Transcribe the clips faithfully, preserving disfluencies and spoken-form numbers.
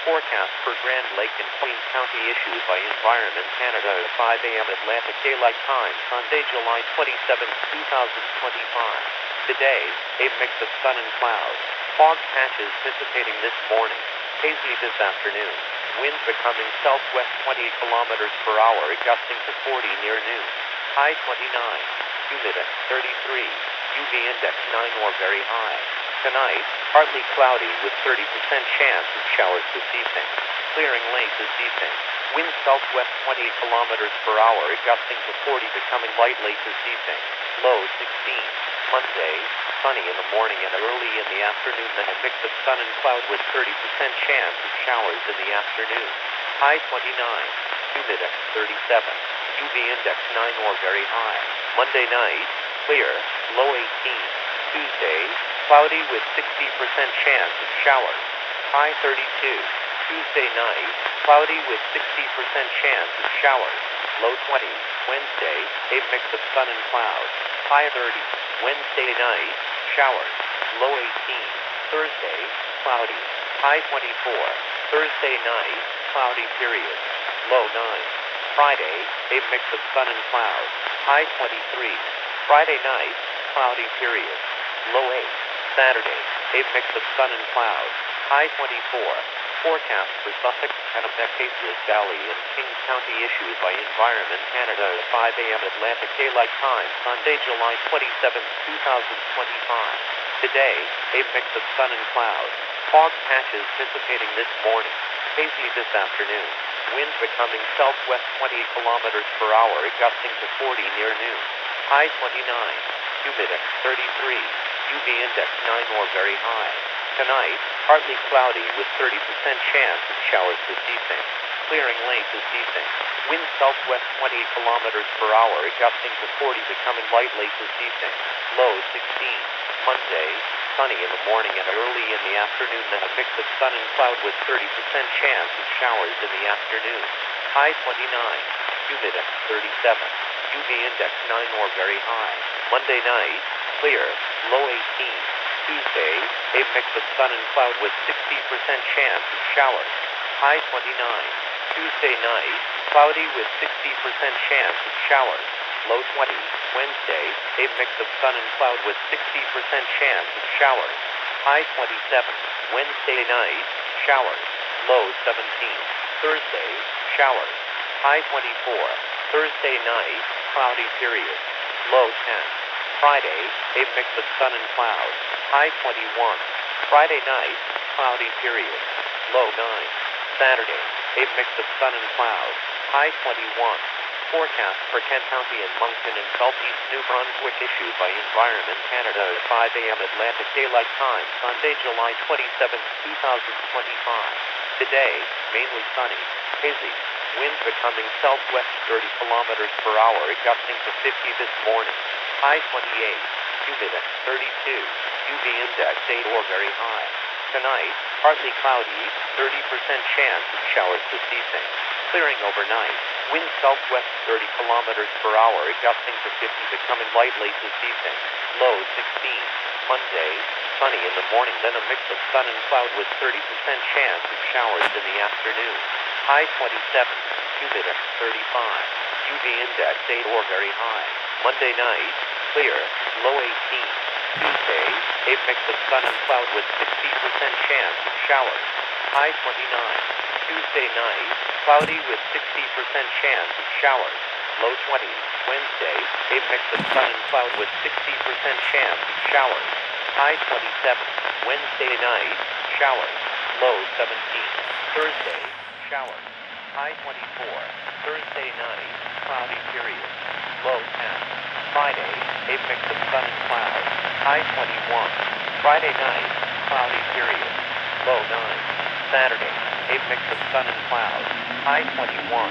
Forecast for Grand Lake and Queens County issued by Environment Canada at five a m Atlantic Daylight Time, Sunday, July twenty-seventh, two thousand twenty-five. Today, a mix of sun and clouds. Fog patches dissipating this morning. Hazy this afternoon. Winds becoming southwest twenty kilometers per hour, gusting to forty near noon. High twenty-nine. Humidity thirty-three. U V index nine or very high. Tonight, partly cloudy with thirty percent chance of showers this evening. Clearing late this evening. Wind southwest twenty kilometers per hour, gusting to forty, becoming light late this evening. Low sixteen. Monday, sunny in the morning and early in the afternoon, then a mix of sun and cloud with thirty percent chance of showers in the afternoon. High twenty-nine. Humidity thirty-seven. U V index nine or very high. Monday night, clear, low eighteen. Tuesday, cloudy with sixty percent chance of showers. High thirty-two. Tuesday night, cloudy with sixty percent chance of showers. Low twenty. Wednesday, a mix of sun and clouds. High thirty. Wednesday night, showers. Low eighteen. Thursday, cloudy. High twenty-four. Thursday night, cloudy period. Low nine. Friday, a mix of sun and clouds. High twenty-three. Friday night, cloudy period. Low eight. Saturday, a mix of sun and clouds. High twenty-four. Forecast for Sussex, Kennebec-Hastings Valley and Kings County issued by Environment Canada at five a m Atlantic Daylight Time, Sunday, July twenty-seventh, two thousand twenty-five. Today, a mix of sun and clouds. Fog patches dissipating this morning. Hazy this afternoon. Winds becoming southwest twenty kilometers per hour, gusting to forty near noon. High twenty-nine. Humidity thirty-three. U V index nine or very high. Tonight, partly cloudy with thirty percent chance of showers this evening. Clearing late this evening. Wind southwest twenty kilometers per hour, gusting to forty, becoming light late this evening. Low sixteen. Monday, sunny in the morning and early in the afternoon, then a mix of sun and cloud with thirty percent chance of showers in the afternoon. High twenty-nine. Humidity thirty-seven. U V index nine or very high. Monday night, clear, low eighteen. Tuesday, a mix of sun and cloud with sixty percent chance of showers. High twenty-nine. Tuesday night, cloudy with sixty percent chance of showers. Low twenty. Wednesday, a mix of sun and cloud with sixty percent chance of showers. High twenty-seven. Wednesday night, showers. Low seventeen. Thursday, showers. High twenty-four. Thursday night, cloudy period. Low ten. Friday, a mix of sun and clouds. High twenty-one. Friday night, cloudy period. Low nine. Saturday, a mix of sun and clouds. High twenty-one. Forecast for Kent County and Moncton and Southeast New Brunswick issued by Environment Canada at five a m Atlantic Daylight Time, Sunday, July twenty-seventh, two thousand twenty-five. Today, mainly sunny. Hazy. Winds becoming southwest thirty kilometers per hour, gusting to fifty this morning. High twenty-eight. Humidity thirty-two. U V index eight or very high. Tonight, partly cloudy, thirty percent chance of showers this evening. Clearing overnight. Wind southwest thirty kilometers per hour, gusting to fifty, becoming light late this evening. Low sixteen. Monday, sunny in the morning, then a mix of sun and cloud with thirty percent chance of showers in the afternoon. High twenty-seven. Humidity thirty-five. U V index eight or very high. Monday night, clear, low eighteen. Tuesday, a mix of sun and cloud with sixty percent chance of showers. High twenty-nine. Tuesday night, cloudy with sixty percent chance of showers. Low twenty. Wednesday, a mix of sun and cloud with sixty percent chance of showers. High twenty-seven. Wednesday night, showers. Low seventeen. Thursday, showers. High twenty-four. Thursday night, cloudy period. Low ten. Friday, a mix of sun and clouds. High twenty-one. Friday night, cloudy period. Low nine. Saturday, a mix of sun and clouds. High twenty-one.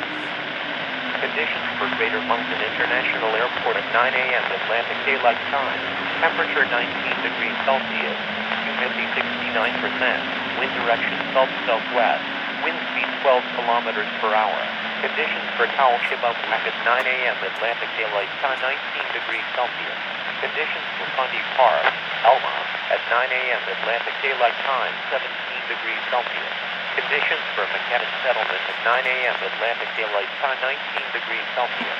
Conditions for Greater Moncton International Airport at nine a m Atlantic Daylight Time. Temperature nineteen degrees Celsius. Humidity sixty-nine percent. Wind direction south-southwest. Wind speed twelve kilometers per hour. Conditions for Cowal-Chibougamau at nine a m Atlantic Daylight Time, nineteen degrees Celsius. Conditions for Fundy Park, Alma, at nine a m Atlantic Daylight Time, seventeen degrees Celsius. Conditions for Mechanic Settlement at nine a.m. Atlantic Daylight Time, nineteen degrees Celsius.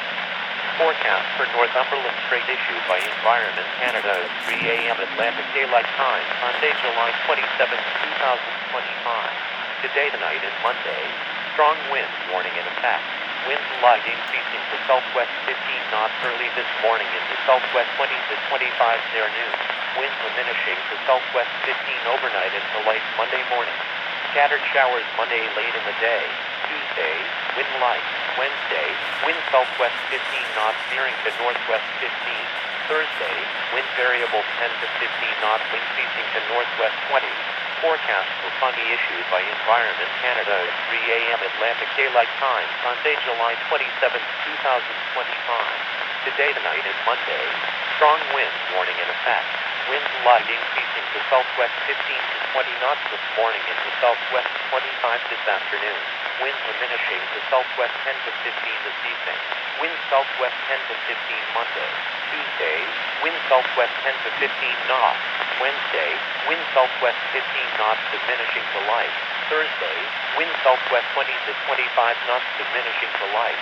Forecast for Northumberland Strait issued by Environment Canada at three a.m. Atlantic Daylight Time, Sunday, July twenty-seventh, two thousand twenty-five. Today, tonight, and Monday, strong winds warning in effect. Winds light increasing to southwest fifteen knots early this morning into southwest twenty to twenty-five near noon. Winds diminishing to southwest fifteen overnight until late Monday morning. Scattered showers Monday late in the day. Tuesday, wind light. Wednesday, wind southwest fifteen knots veering to northwest fifteen. Thursday, wind variable ten to fifteen knots increasing to northwest twenty. Forecast for funny issued by Environment Canada at three a.m. Atlantic Daylight Time, Sunday, July twenty-seventh, two thousand twenty-five. Today, tonight, and Monday, strong winds warning in effect. Winds light increasing to southwest fifteen to twenty knots this morning into southwest twenty-five this afternoon. Winds diminishing to southwest ten to fifteen this evening. Wind southwest ten to fifteen Monday. Tuesday, wind southwest ten to fifteen knots. Wednesday, wind southwest fifteen knots diminishing to light. Thursday, wind southwest twenty to twenty-five knots diminishing to light.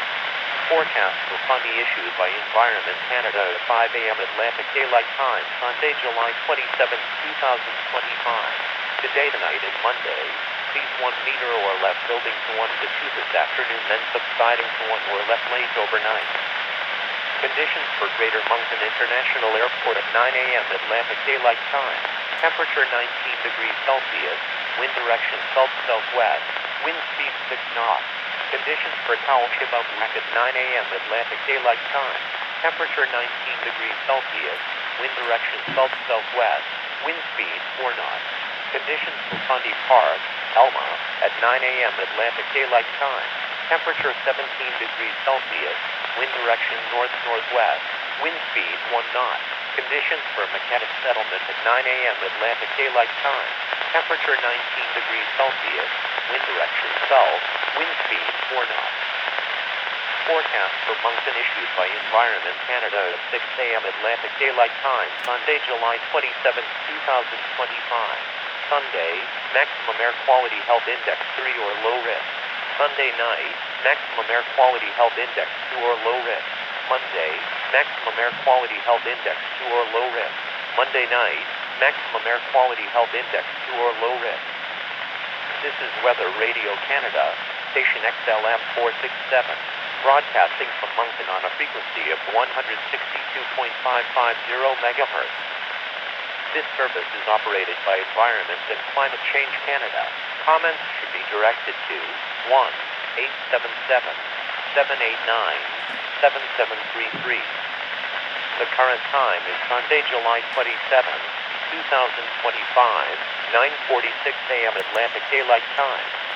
Forecast for funny issued by Environment Canada at five a.m. Atlantic Daylight Time, Sunday, July twenty-seventh, two thousand twenty-five. Today, tonight, and Monday, seas one meter or less building to one to two this afternoon, then subsiding to one or less late overnight. Conditions for Greater Moncton International Airport at nine a.m. Atlantic Daylight Time. Temperature nineteen degrees Celsius. Wind direction south-southwest. Wind speed six knots. Conditions for Township Outback at nine a.m. Atlantic Daylight Time. Temperature nineteen degrees Celsius. Wind direction south-southwest. Wind speed four knots. Conditions for Fundy Park, Elma, at nine a.m. Atlantic Daylight Time. Temperature seventeen degrees Celsius. Wind direction north-northwest. Wind speed one knot. Conditions for Mechanic Settlement at nine a.m. Atlantic Daylight Time. Temperature nineteen degrees Celsius. Wind direction south. Wind speed four knots. Forecast for Moncton issued by Environment Canada at six a.m. Atlantic Daylight Time, Sunday, July twenty-seventh, two thousand twenty-five. Sunday, maximum air quality health index three or low risk. Sunday night, maximum air quality health index two or low risk. Monday, maximum air quality health index two or low risk. Monday night, maximum air quality health index two or low risk. This is Weather Radio Canada, station X L M four sixty-seven, broadcasting from Moncton on a frequency of one hundred sixty-two point five five zero megahertz. This service is operated by Environment and Climate Change Canada. Comments should be directed to one eight seven seven, seven eight nine, seven seven three three. The current time is Sunday, July twenty-seventh, two thousand twenty-five, nine forty-six a.m. Atlantic Daylight Time.